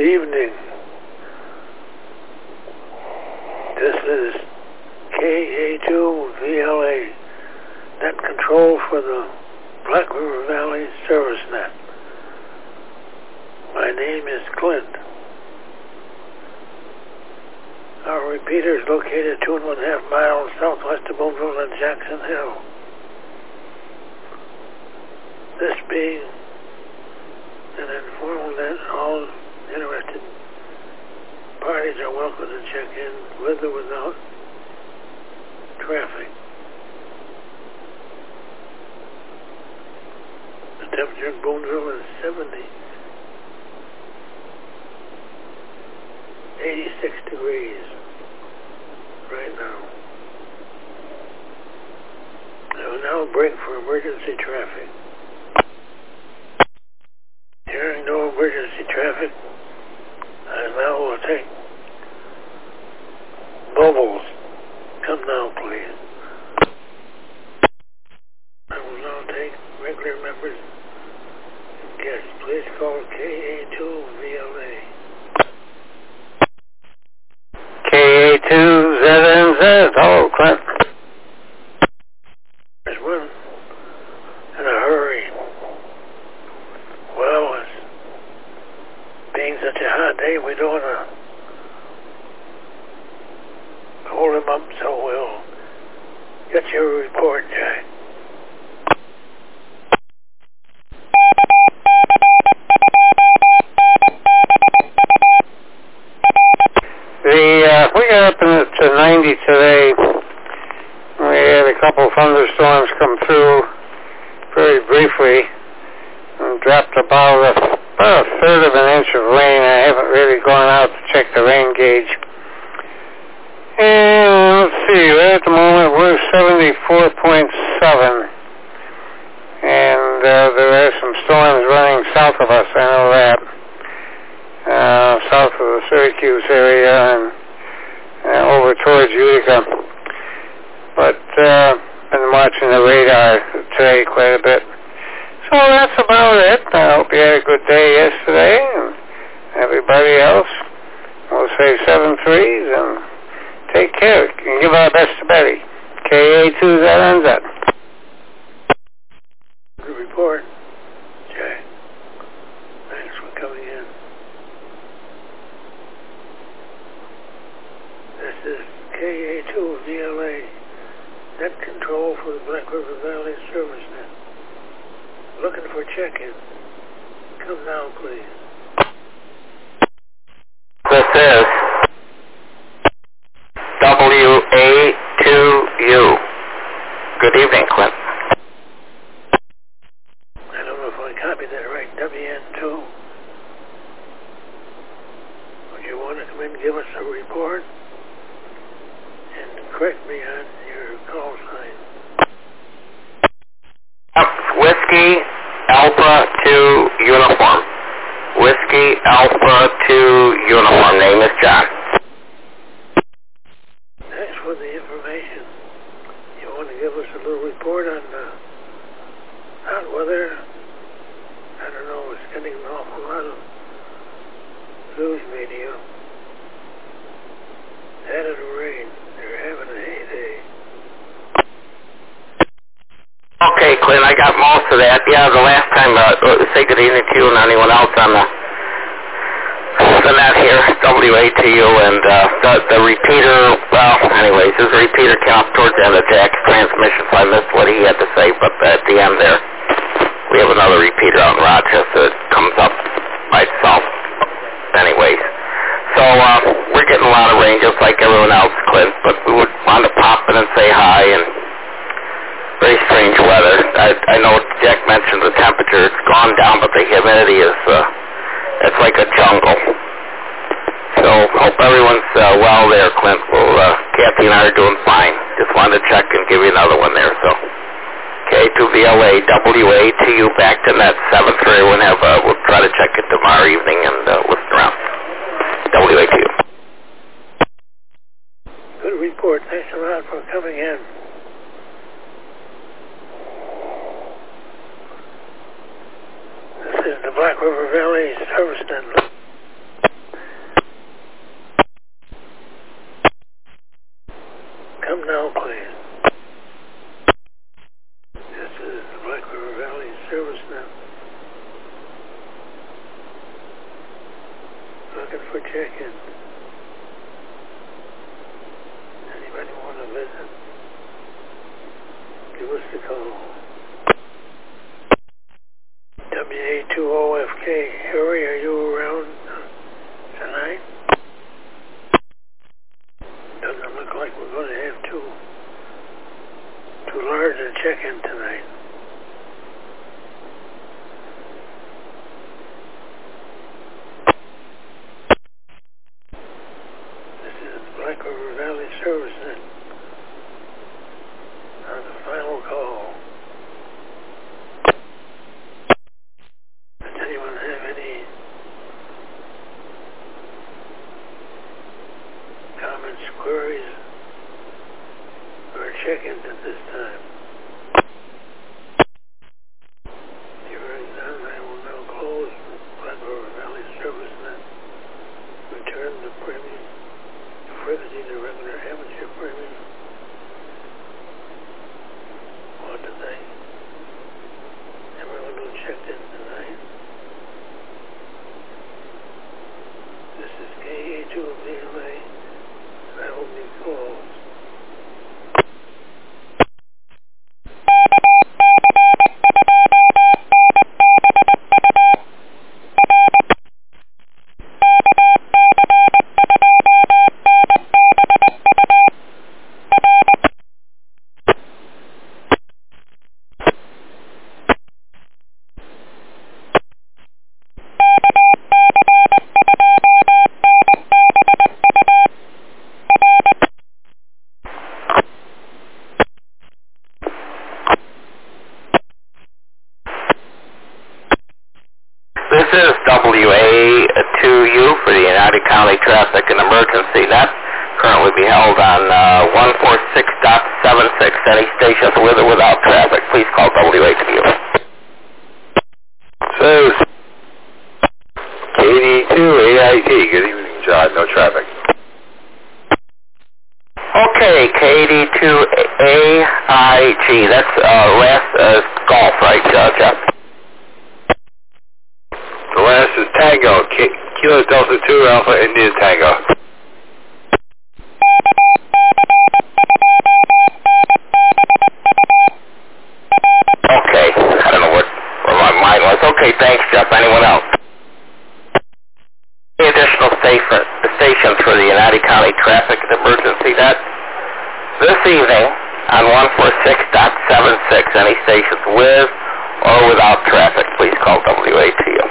evening. This is KA2VLA, net control for the Black River Valley Service Net. My name is Clint. Our repeater is located 2.5 miles southwest of Boonville and Jackson Hill. This being an informal net, all interested parties are welcome to check in with or without traffic. The temperature in Boonville is 86 degrees right now. I will now break for emergency traffic. Hearing no emergency traffic, I now will take mobiles. Come now, please. I will now take regular members and guests. Please call KA2VLA. KA2ZNZ. Hello, Clint. There's one in a hurry. Well, it's being such a hot day, we don't want to hold him up, so we'll get your report, Jack. We got up to 90 today. We had a couple thunderstorms come through very briefly and dropped about a third of an inch of rain. I haven't really gone out to check the rain gauge. And let's see, right at the moment we're 74.7. And there are some storms running south of us, I know that. South of the Syracuse area and over towards Utica. But been watching the radar today quite a bit. So that's about it. I hope you had a good day yesterday, and everybody else. We'll say 7 threes and take care. And give our best to Betty. KA2ZNZ. Good report, Jack. Thanks for coming in. This is KA2VLA, net control for the Black River Valley Service Net. Looking for check-in. Come now, please. This is WA2U. Good evening, Clint. I don't know if I copied that right. WN2. Would you want to come in and give us a report? And correct me on your call sign. Whiskey Alpha 2 Uniform. Whiskey Alpha 2 Uniform. Name is John. Thanks for the information. You want to give us a little report on hot weather? I don't know, it's getting an awful lot of news media. Added rain. They're having a heyday. Okay, Clint, I got most of that. Yeah, the last time, say good evening to you and anyone else on the net here, WATU, and the repeater, well, anyways, his repeater came up towards the end of Jack's transmission, so I missed what he had to say, but at the end there, we have another repeater out in Rochester that comes up by itself. Anyways, so we're getting a lot of rain just like everyone else, Clint, but we would want to pop in and say hi, and very strange weather. I know Jack mentioned the temperature. It's gone down, but the humidity is, it's like a jungle. So hope everyone's well there, Clint. Well, Kathy and I are doing fine. Just wanted to check and give you another one there. So K2VLA, WATU, back to net 7 for everyone. We'll try to check it tomorrow evening and listen around. WATU. Good report. Thanks a lot for coming in. This is the Black River Valley Service Net. looking for check-ins. Anybody want to visit? Give us a call. WA20FK. Harry, are you around tonight? Doesn't look like we're going to have too large a check-in tonight. This is Black River Valley Service Net on the final call. Does anyone have any comments, queries, or check-ins at this time? Hearing none, I will now close Black River Valley Service Net. Return the premium. Frequency to regular amateur premium. Want to thank everyone who checked in tonight. This is KA2VLA. I will be closed. This is WA2U for the United County Traffic and Emergency Net. Currently be held on 146.76. Any stations with or without traffic, please call WA2U. Says KD2AIT. Good evening, John. No traffic. Okay, KD2AIG. That's last golf, right, Jeff? The last is Tango. Kilo Delta 2 Alpha Indian Tango. Okay, I don't know where my mind was. Okay, thanks, Jeff. Anyone else? Any additional stations for the United County Traffic and Emergency Net? This evening on 146.76. Any stations with or without traffic, please call WA2U.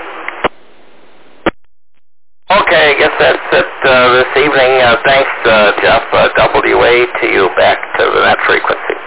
Okay, I guess that's it this evening. Thanks, Jeff. WA2U back to the net frequency.